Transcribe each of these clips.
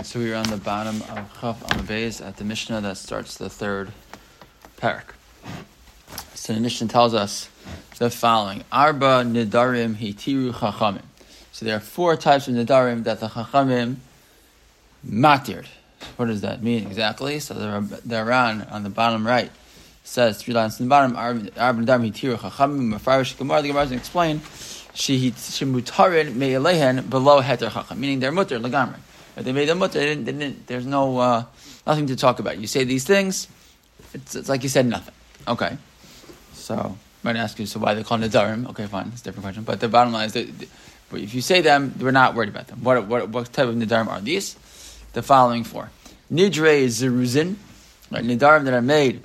So we're on the bottom of Chaf Amabeis at the Mishnah that starts the third parak. So the Mishnah tells us the following: Arba Nidarim Hitiru Chachamim. So there are four types of Nidarim that the Chachamim matir'd. What does that mean exactly? So the Ran on the bottom right says 3 lines in the bottom: Arba Nidarim Hitiru Chachamim. Mefarish Gemara. The Gemara doesn't explain. Shemutarin me'elehen below heter chacham, meaning they're mutter legamri. If they made them mutter, they didn't. There's no nothing to talk about. You say these things, it's like you said nothing. Okay, so I might ask you, so why they call nidarim? Okay, fine, it's a different question. But the bottom line is that if you say them, we're not worried about them. What type of nidarim are these? The following four: nidre zeruzin, right? Nidarim that are made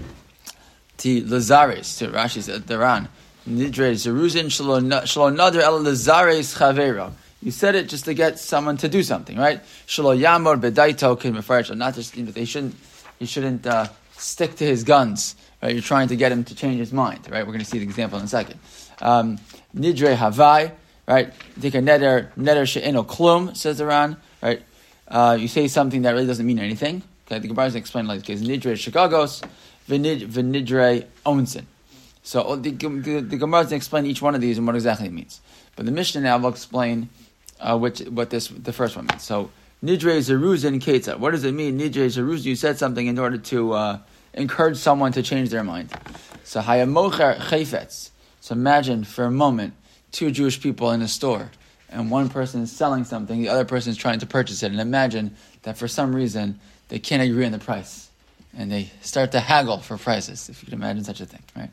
to lazares. To Rashi said the Ran. Nidre zeruzin shelo nader el lazares chavero. You said it just to get someone to do something, right? Shelo yamor bedaito kin mefarach. Not just he shouldn't stick to his guns. Right? You're trying to get him to change his mind. Right? We're going to see the example in a second. Nidre havai. Right? Take a neder she'eno klum, says the Ran. Right? You say something that really doesn't mean anything. Okay, the Gemara doesn't explain like this case. Nidre shikagos v'nidre onsin. So the Gemara doesn't explain each one of these and what exactly it means. But the Mishnah now will explain what the first one means. So nidre zeruzin ketzah. What does it mean? Nidre zeruzin. You said something in order to encourage someone to change their mind. So hayamocher chayfetz. So imagine for a moment 2 Jewish people in a store, and one person is selling something, the other person is trying to purchase it, and imagine that for some reason they can't agree on the price. And they start to haggle for prices, if you can imagine such a thing, right?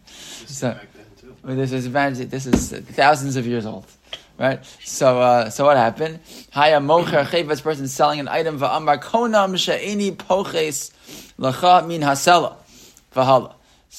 This is thousands of years old, right? So what happened? Haya mocher chayvetz, person selling an item, va'amar konam she'eni poches lacha min hasela v'hala.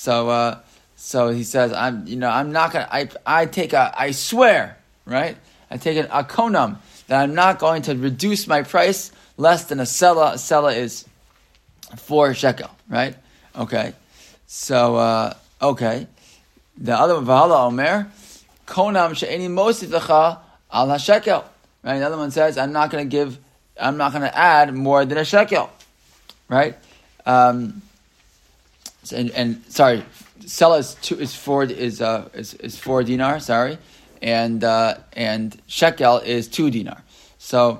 So he says, I'm not gonna. I swear, right? I take a konam that I'm not going to reduce my price less than a sela. A sela is 4 shekel, right? Okay. So, okay. The other one, V'hala Omer, Konam she'eni mosif lecha al ha-shekel. Right? The other one says, I'm not going to add more than a shekel. Right? Sorry, Sela is 4 dinar, sorry. And shekel is 2 dinar. So,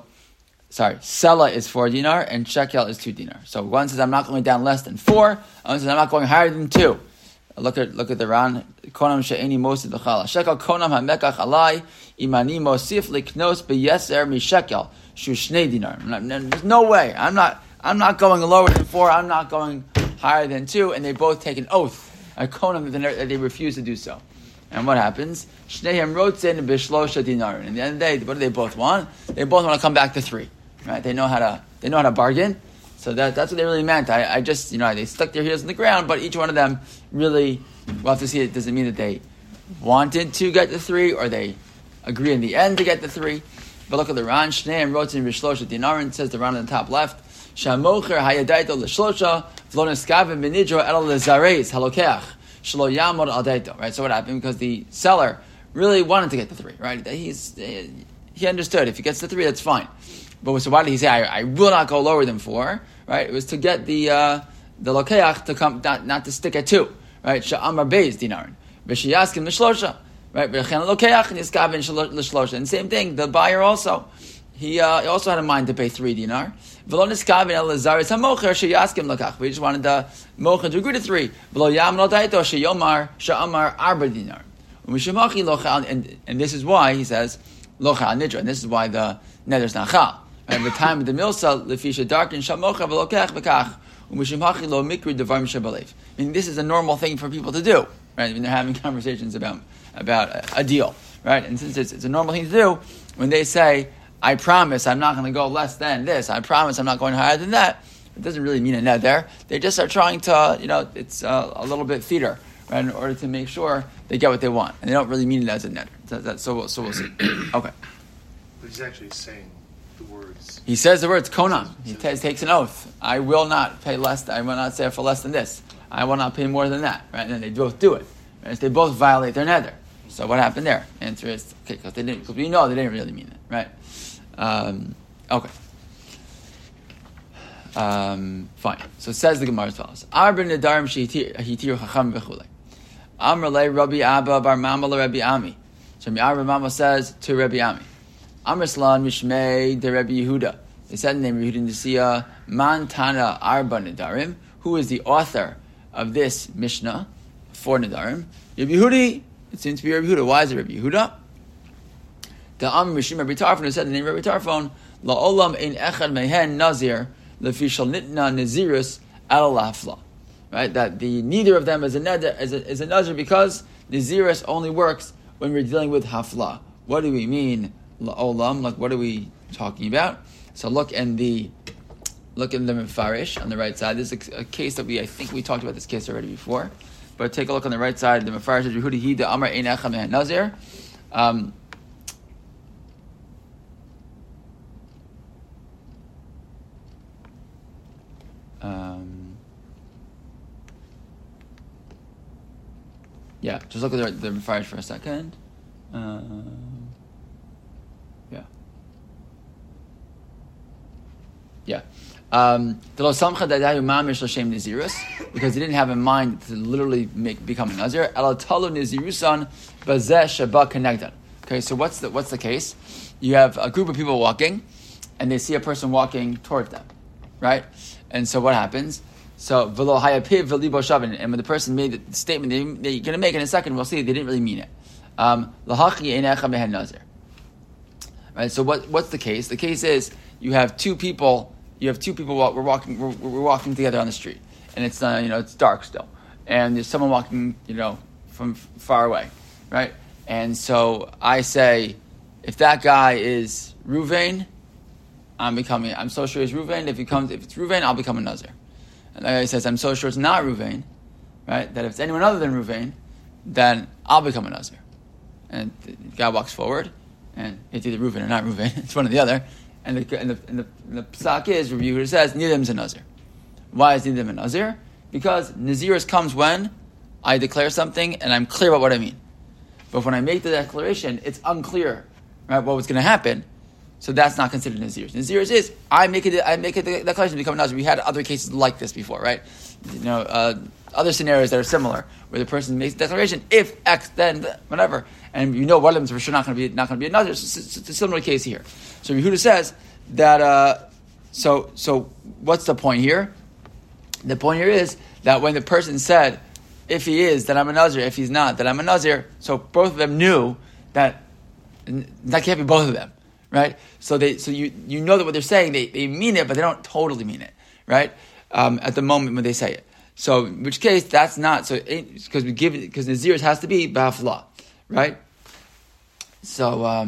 Sela is 4 dinar and shekel is 2 dinar. So one says I'm not going down less than 4. One says I'm not going higher than 2. Look at the Ran. Konam she'eni mosif l'chala shekel konam hamekach alai imani mosif liknos beyeser mi shekel shu shnei dinar. There's no way. I'm not going lower than 4. I'm not going higher than 2. And they both take an oath, a konam that they refuse to do so. And what happens? Shneihem rotzen b'shlosha dinar. And at the end of the day, what do they both want? They both want to come back to 3. Right? They know how to bargain. So that's what they really meant. I just, they stuck their heels in the ground, but each one of them really, we'll have to see, it doesn't mean that they wanted to get the 3 or they agree in the end to get the 3. But look at the Ran. Shneihem rotzen b'shlosha dinar. It says the Ran on the top left. Shamocher hayadaito l'shlosha v'lo neskavim b'nidro el lezareis halokeach shelo yamod al daito. Right? So what happened? Because the seller really wanted to get the 3. Right? He understood. If he gets the 3, that's fine. But so why did he say I will not go lower than 4? Right? It was to get the lokeach to come, not to stick at 2. Right? Sha'amar beis dinarin. V'shiyaskim l'shlosha. Right? V'chen lokeach niskavin l'shlosha. And same thing, the buyer also. He also had in mind to pay 3 dinar. V'lo niskavin el lazaris hamocher sheyaskim lokach. We just wanted the mocher to agree to 3. V'lo yam lo daito sheyomar sha'amar arba dinar. U'mishamachi lochal. And this is why he says lochal nidra. And this is why the neder's not chal. At the time of the milsa, lefisha darkin shamocha v'lokech v'kach u'mishimhachi lo mikri devar mishabalev. I mean, this is a normal thing for people to do, right? When they're having conversations about a deal, right? And since it's a normal thing to do, when they say, "I promise I'm not going to go less than this," "I promise I'm not going higher than that," it doesn't really mean a neder. They just are trying to, it's a little bit theater, right? In order to make sure they get what they want, and they don't really mean it as a neder. So we'll see. Okay. But he's actually saying the words. He says the words konam. He takes an oath. I will not pay less. I will not say for less than this. I will not pay more than that. Right? And then they both do it. Right? They both violate their neder. So what happened there? Answer is okay, because we know they didn't really mean it. Right? Okay. Fine. So it says the Gemara as follows: Arba nedarim shehitir chacham v'chulei. Amar le Rabbi Abba bar Mama le Rabbi Ami. So Rabbi Mama says to Rabbi Ami, Amar Slan Mishmei de Rabbi Yehuda. They said in the name of Yehuda Nesiya, Man Tana Arba Nedarim. Who is the author of this Mishnah for Nedarim? Rabbi Yehudi. It seems to be Rabbi Yehuda. Why is it Rabbi Yehuda? The Amar Mishim Rabbi Tarfon who said in the name of Rabbi Tarfon, La Olam Ein Echad Mehen Nazir Lefi Shal Nitna Nazirus Al Lafla. Right, that neither of them is a nazir because nazirus only works when we're dealing with hafla. What do we mean, la'olam? Like, what are we talking about? So look in the Mefarish on the right side. This is a case that I think we talked about this case already before. But take a look on the right side. The Mefarish says, Yehudi hi de Amar ein echa mehen nazir. Yeah, just look at the Mefarish for a second. Because he didn't have in mind to literally become a nazir. Okay, so what's the case? You have a group of people walking, and they see a person walking towards them, right? And so what happens? So, and when the person made the statement they're going to make in a second, we'll see they didn't really mean it. Right. So what's the case? The case is you have two people. We're walking together on the street, and it's it's dark still, and there's someone walking from far away, right? And so I say, if that guy is Ruvain, I'm so sure he's Ruvain. If it's Ruvain, I'll become a nazir. And the guy says, I'm so sure it's not Ruvain, right? That if it's anyone other than Ruvain, then I'll become a nazir. And the guy walks forward, and it's either Ruvain or not Ruvain. It's one or the other. And the psak is, Rabbi Yehuda says, neither of them is a nazir. Why is neither of them a nazir? Because nazirus comes when I declare something and I'm clear about what I mean. But when I make the declaration, it's unclear, right, what was going to happen. So that's not considered nazirus. Nazirus is I make a declaration to become a nazir. We had other cases like this before, right? Other scenarios that are similar where the person makes a declaration, if X, then whatever, and one of them is for sure not going to be a nazir. It's a similar case here. So Yehuda says that. So what's the point here? The point here is that when the person said, if he is, then I'm a nazir. If he's not, then I'm a nazir. So both of them knew that can't be both of them. Right, so you know that what they're saying they mean it, but they don't totally mean it, right? At the moment when they say it. So in which case that's not so because nazirus has to be b'hafla, right? So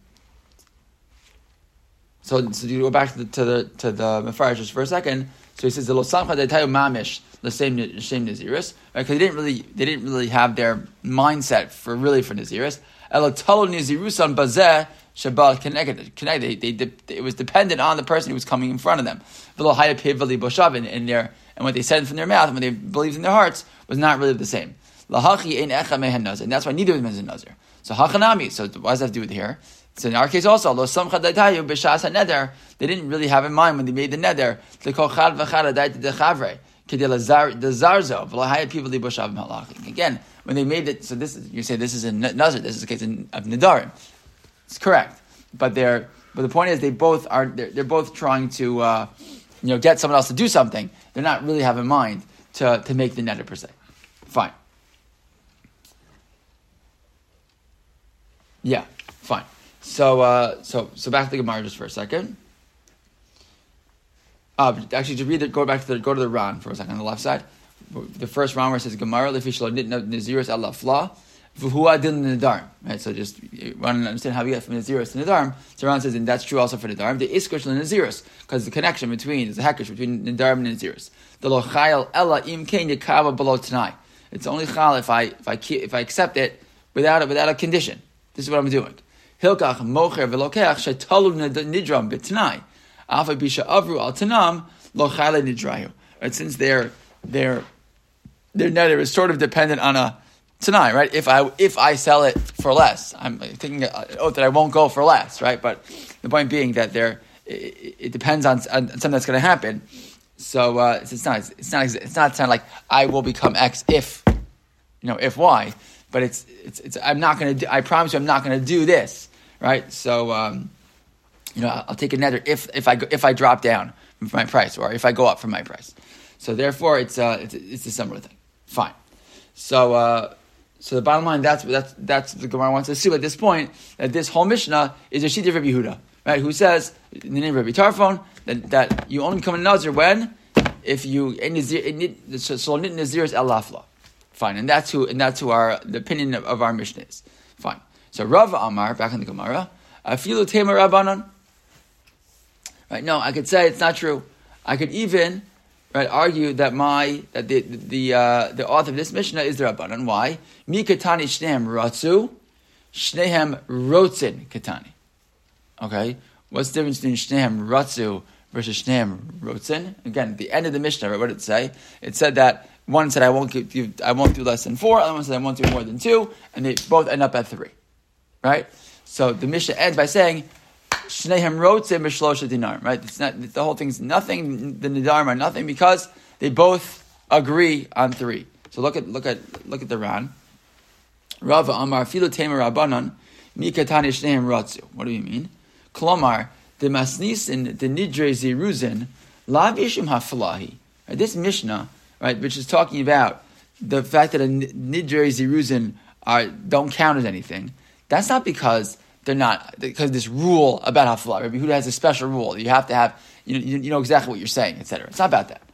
you go back to the Mefarish just for a second. So he says the lo samcha detayu mamish the same nazirus, right? Because they didn't really have their mindset for nazirus. Elo talo nazirusan bazeh. Shabbat connected. It was dependent on the person who was coming in front of them. And what they said from their mouth, and what they believed in their hearts, was not really the same. And that's why neither of them is a nazir. So hachanami. So what does that have to do with here? So in our case also, they didn't really have in mind when they made the neder. Again, when they made it, so you say this is a nazir. This is a case of nedarim. It's correct, but the point is they're both trying to get someone else to do something. They're not really have in mind to make the neder per se. Fine. Yeah, fine. So back to the Gemara just for a second. Actually, to read it, go to the Ran for a second on the left side. The first Ran where it says Gemara lefishlo nazirus al lafla. Right, so just you want to understand how we get from Nazirus to Nadarim. So Ran says, and that's true also for Nadarim. The Iskosh and Nazirus, because the connection between, there's a hekesh between Nadarim and Nazirus. The Lo Chayal Ella Im Kein Yakava Below Tanai. It's only Chal if I accept it without a condition. This is what I'm doing. Hilkach Mocher Velokeach Shetalu Nidram B'Tanai. Alpha Bisha Avru Al Tanam Lo Chayal Nidrayu. Right, since their neder is sort of dependent on a Tanai, right? If I sell it for less, I'm taking an oath that I won't go for less, right? But the point being that it depends on something that's going to happen, So it's not sound like I will become X if Y, but it's I'm not going to. I promise you, I'm not going to do this, right? So I'll take a nether if I drop down from my price, or if I go up from my price. So therefore, it's a similar thing. Fine. So the bottom line, that's the Gemara wants to assume at this point that this whole Mishnah is a sheet of Rabbi Yehuda, right? Who says in the name of Rabbi Tarfon that you only become a Nazir when if you so Nazir is el lafla. Fine, and that's who the opinion of our Mishnah is. Fine. So Rav Amar, back in the Gemara, afilu tema rabbanon. Right? No, I could say it's not true. I could even argue that the author of this Mishnah is the Rabbanon. Why? Mi katani shnehem ratzu, shnehem rotzin katani. Okay, what's the difference between shnehem ratzu versus shnehem rotzin? Again, at the end of the Mishnah, right, what did it say? It said that one said I won't do less than 4, other one said I won't do more than 2, and they both end up at 3. Right? So the Mishnah ends by saying Shnehem rotzim b'shlosha dinar, right? It's not, the whole thing's nothing. The nidarim are nothing because they both agree on 3. So look at the Ran. Rav Amar filu tema rabbanon mikatani shnehem rotzu. What do you mean? Klomar the masnisin the nidre ziruzin lav ishim hafalahi. This Mishnah, right, which is talking about the fact that a nidre ziruzin don't count as anything. That's not because because this rule about hafla. Rabbi Yehuda has a special rule. You have to have, you know exactly what you're saying, etc. It's not about that.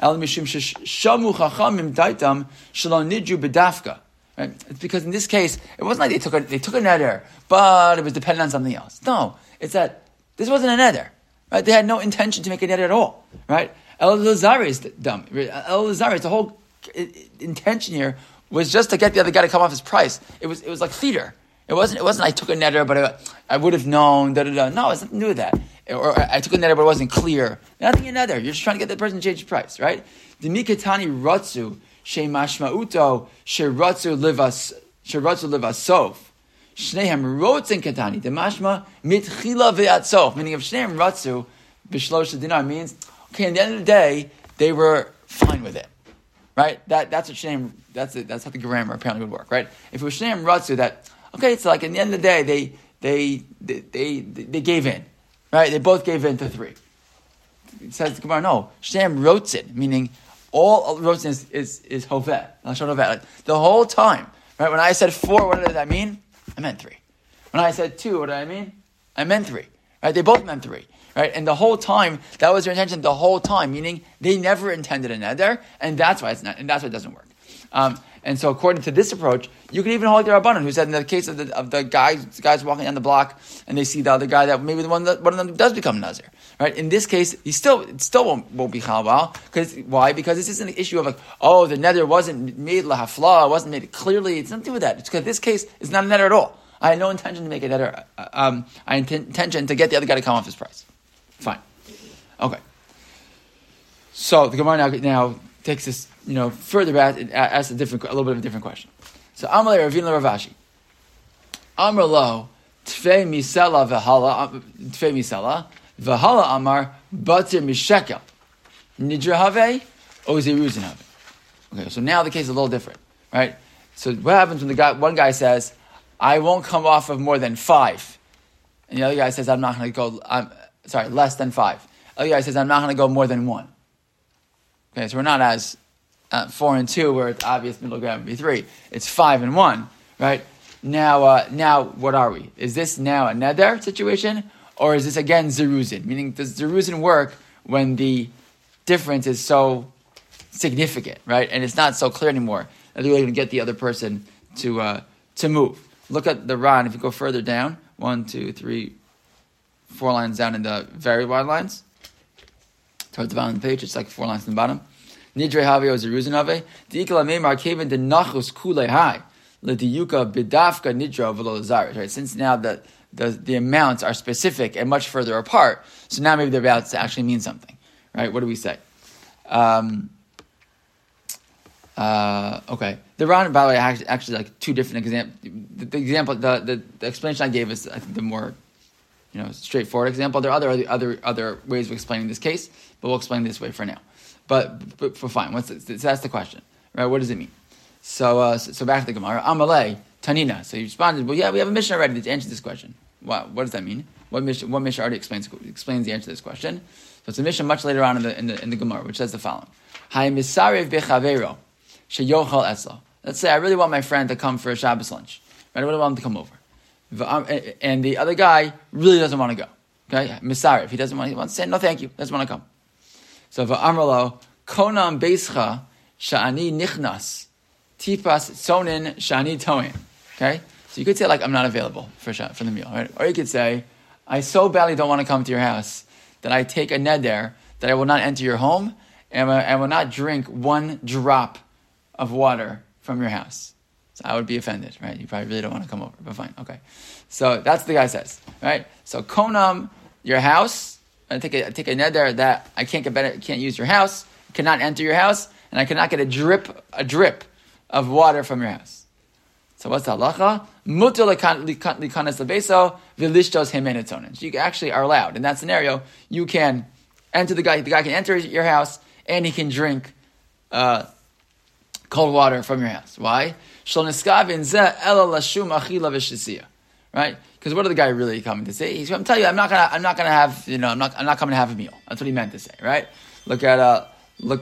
Right? It's because in this case, it wasn't like they took a neder, but it was dependent on something else. No, it's that this wasn't a neder. Right? They had no intention to make a neder at all. Right? El Lazari is dumb. El Lazari, the whole intention here was just to get the other guy to come off his price. It was like theater. It wasn't I took a netter, but I would have known, No, it's nothing to do with that. Or I took a netter, but it wasn't clear. Nothing in netter. You're just trying to get the person to change the price, right? The mikatani ratzu, she mashma'uto, she ratzu livasov. Shnehem rotzin katani, the mashma mitchila ve'atzov. Meaning if shnehem ratzu, b'shlosh dinar means, okay, at the end of the day, they were fine with it. Right? That's what shnehem, that's how the grammar apparently would work, right? If it was shnehem ratzu, that, okay, it's like at the end of the day, they gave in, right? They both gave in to 3. It says the Gemara, no, Shem rotzin, meaning all rotzin is hoveh, like the whole time, right? When I said 4, what did that mean? I meant 3. When I said 2, what did I mean? I meant 3, right? They both meant 3, right? And the whole time, that was their intention the whole time, meaning they never intended a neder, and that's why it doesn't work. And so, according to this approach, you can even hold the Rabbanan, who said in the case of the guys walking down the block, and they see the other guy that maybe one of them does become Nazir, right? In this case, it still won't be Chalbal. Why? Because this isn't an issue of the nether wasn't made lahafla, wasn't made clearly. It's nothing to do with that. It's because this case is not a nether at all. I had no intention to make a nether. I intention to get the other guy to come off his price. Fine. Okay. So the Gemara now takes this, further back and asks a little bit of a different question. So Amar Ravina Ravashi. Amar lo tfei misela v'hala amar batir mishekel nidra have oziruzin have. Okay, so now the case is a little different, right? So what happens when one guy says, "I won't come off of more than 5," and the other guy says, "I'm not going to go. Less than 5." The other guy says, "I'm not going to go more than 1." Okay, so we're not as 4 and 2, where it's obvious middle ground would be 3. It's 5 and 1, right? Now, what are we? Is this now a neder situation, or is this again zeruzin? Meaning, does zeruzin work when the difference is so significant, right? And it's not so clear anymore that they're really going to get the other person to move. Look at the Ran. If you go further down, 1, 2, 3, 4 lines down in the very wide lines, towards the bottom of the page, it's like 4 lines in the bottom. Nidre havio zeruzin have. Diikla meimar kaven de nachus kule hai. L'diyuka bidafka nidra v'lo zaris. Right. Since now the amounts are specific and much further apart, so now maybe they're about to actually mean something. Right. What do we say? Okay. The Ran, by the way, actually like 2 different examples. The example, the explanation I gave is, I think, the more straightforward example. There are other ways of explaining this case, but we'll explain this way for now. but fine. So that's the question, right? What does it mean? So back to the Gemara. Amalei Tanina. So he responded, well, yeah, we have a mission already to answer this question. What does that mean? What mission already explains the answer to this question? So it's a mission much later on in the Gemara, which says the following: Hay misarev bechavero sheyochal esla. Let's say I really want my friend to come for a Shabbos lunch. Right? I really want him to come over, and the other guy really doesn't want to go. Okay, misarev. He wants to say no, thank you. Doesn't want to come. So v'amrlo konam beischa shani nichnas tipas sonin shani toin. Okay, so you could say like I'm not available for the meal, right? Or you could say I so badly don't want to come to your house that I take a neder that I will not enter your home and I will not drink one drop of water from your house. So I would be offended, right? You probably really don't want to come over, but fine, okay. So that's what the guy says, right? So konam, your house. I take a neder that I can't use your house, cannot enter your house, and I cannot get a drip of water from your house. So what's the halacha? Mutar likanas lebeso v'lishtos hemenetonin. So you actually are allowed in that scenario. You can enter the guy can enter your house and he can drink cold water from your house. Why? Right? Because what are the guy really coming to say? I'm telling you, I'm not gonna have, I'm not coming to have a meal. That's what he meant to say, right? Look at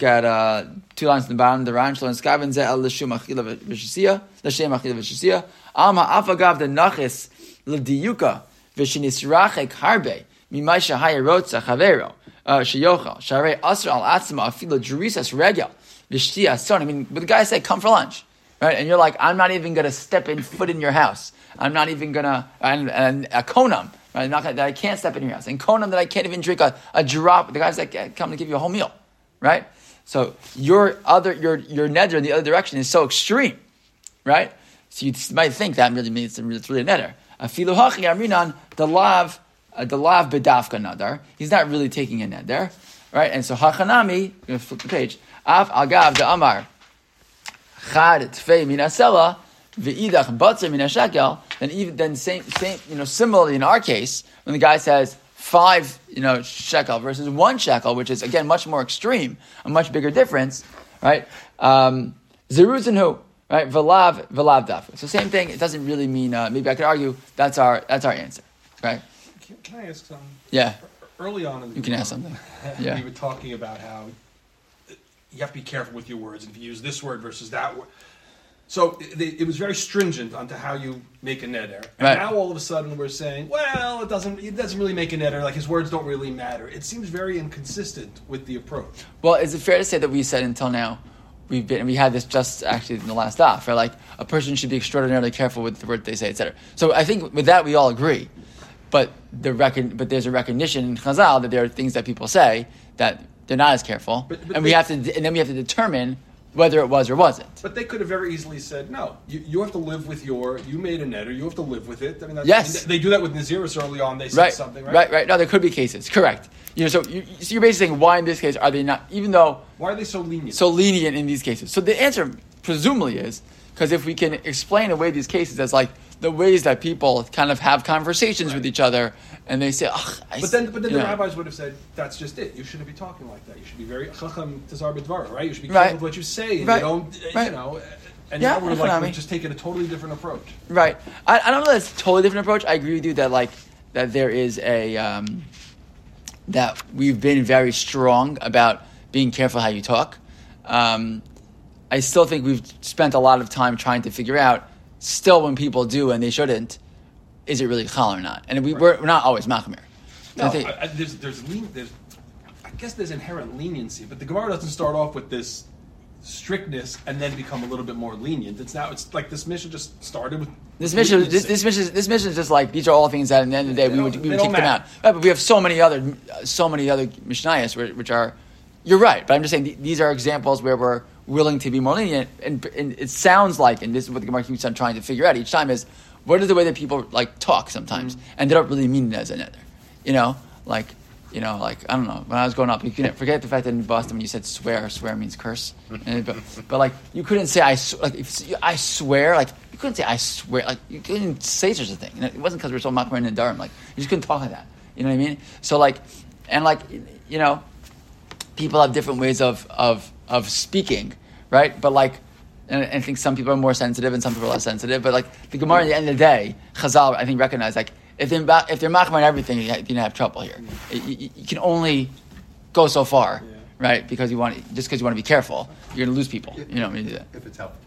2 lines in the bottom. The Ran Shalom Skavin Ze El L'Shum Achila V'Shisia L'Shem Achila V'Shisia Alma Afagav the Nachis L'Diyuka V'Shinisrachek Harbe Mimaisha Hayarotza Chavero Sheyochal Sharei Asr Al Atzma Afila Jerisas Regel V'Shtia Son. I mean, but the guy said, come for lunch, right? And you're like, I'm not even going to step foot in your house. I'm not even going to, and a konam, right? That I can't step in your house. And konam that I can't even drink a drop. The guy's like, come to give you a whole meal, right? So your neder in the other direction is so extreme, right? So you might think that really means it's really a neder. Afilu hachi amrinan the lav bedafka nadar. He's not really taking a neder, right? And so hachanami, I'm going to flip the page. Af agav the amar chad tfei minasela ve'idach batzer minashakel. Then same similarly in our case when the guy says 5 shekel versus 1 shekel, which is again much more extreme, a much bigger difference, right? Zeruz and who, right? Velav daf. So same thing. It doesn't really mean. Maybe I could argue that's our answer, right? Can I ask something? Yeah. Early on in the you can ask something. Yeah. We were talking about how you have to be careful with your words and if you use this word versus that word. So it was very stringent onto how you make a neder. And right. Now all of a sudden we're saying, well, it doesn't really make a neder, like his words don't really matter. It seems very inconsistent with the approach. Well, is it fair to say that we said until now, we had this just actually in the last daf, right? Like a person should be extraordinarily careful with the word they say, etc. So I think with that we all agree. But there's a recognition in Chazal that there are things that people say that they're not as careful, and then we have to determine whether it was or wasn't. But they could have very easily said, no, you have to live with you made a neder, you have to live with it. I mean, yes. They do that with Naziris early on, they said something, right? Right. No, there could be cases, correct. So you're basically saying, why in this case are they not, even though... Why are they so lenient? So lenient in these cases. So the answer, presumably, is, because if we can explain away these cases as like the ways that people kind of have conversations with each other, and they say, But then the rabbis would have said, that's just it. You shouldn't be talking like that. You should be very chacham tazar b'dvara, right? You should be careful with what you say, and you don't, And now we're just taking a totally different approach. Right. I don't know that it's a totally different approach. I agree with you that there is a that we've been very strong about being careful how you talk. I still think we've spent a lot of time trying to figure out, still when people do and they shouldn't, is it really chal or not? And we're not always machmir. No, I guess there's inherent leniency, but the Gemara doesn't start off with this strictness and then become a little bit more lenient. It's like this mission just started with this mission is just like these are all things that at the end of the day we would kick them out. Right, but we have so many other mishnayos which are, you're right, but I'm just saying these are examples where we're willing to be more lenient, and it sounds like, and this is what the Gemara keeps on trying to figure out each time, is what is the way that people like talk sometimes, and they don't really mean it as another. Like I don't know. When I was growing up, you can forget the fact that in Boston when you said swear means curse, but like you couldn't say I swear, like you couldn't say I swear, like you couldn't say such a thing. And it wasn't because we were so machmir and Durham, like you just couldn't talk like that. You know what I mean? So like, and like people have different ways of speaking, right? But like, and I think some people are more sensitive and some people are less sensitive. But like the Gemara, at the end of the day, Chazal, I think, recognize like if they're machmir on everything, you're gonna have trouble here. You can only go so far, right? Because you want to be careful, you're gonna lose people. You know, when you do that. If it's out,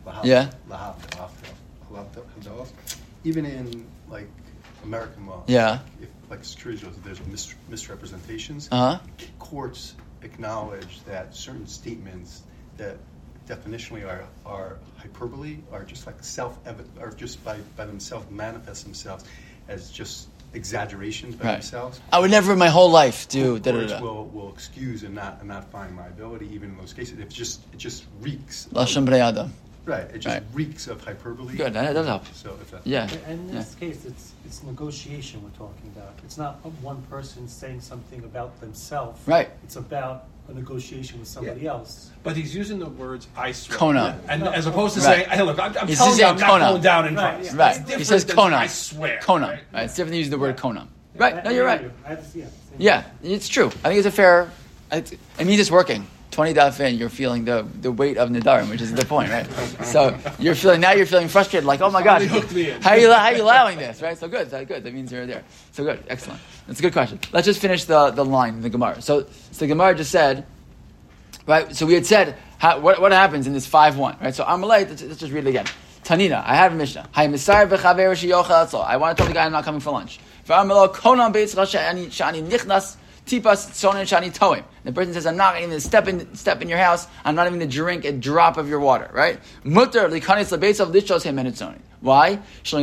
even in like American law, if like security laws, there's misrepresentations. Courts acknowledge that certain statements that definitionally are hyperbole, are just like self-evident, or just by themselves manifest themselves as just exaggerations by themselves. I would never in my whole life do. Courts will excuse and not find liability even in those cases. It just reeks. Lashon b'nei adam. Right, it just reeks of hyperbole. Good, that does help. So if that, And in this case, it's negotiation we're talking about. It's not one person saying something about themselves. Right. It's about a negotiation with somebody else. But he's using the words "I swear," Kona. and as opposed to saying, "Hey, look, I'm telling you, I'm not Kona. going down in price." Right. It's He says different than Kona. I swear. Kona. Right? Right. It's different than using the word Kona. Right. No, you're right. Same Yeah, it's true. I think it's a fair. It means it's working. 20 daf in, you're feeling the weight of Nidarim, which is the point, right? So you're feeling frustrated, like, oh my God, how are you allowing this, right? So good, good. That means you're there. So good, excellent. That's a good question. Let's just finish the line in the Gemara. So the Gemara just said, right? So we had said what happens in this 5-1, right? So Amalei, let's just read it again. Tanina, I have a Mishnah. I want to tell the guy I'm not coming for lunch. Tipas sonin shani toim. The person says, I'm not even to step in your house. I'm not even to drink a drop of your water. Right? Mutter likanis lebeitzav lishos him menitzonin. Why?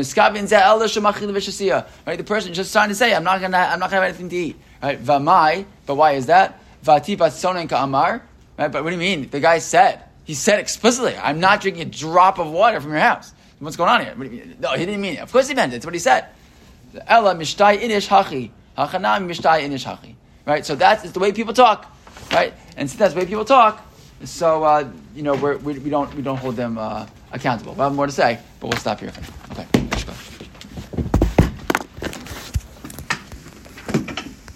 Right? The person just trying to say, I'm not gonna have anything to eat. Right? Vamai. But why is that? Vatipas sonin ka'amar. Right? But what do you mean? The guy said. He said explicitly, I'm not drinking a drop of water from your house. What's going on here? What do you mean? No, he didn't mean it. Of course he meant it. That's what he said. Ella mishtai inish hachi. Hachanam mishtai inish hachi. Right, so it's the way people talk, right? And since that's the way people talk, so we don't hold them accountable. We'll have more to say, but we'll stop here. Okay.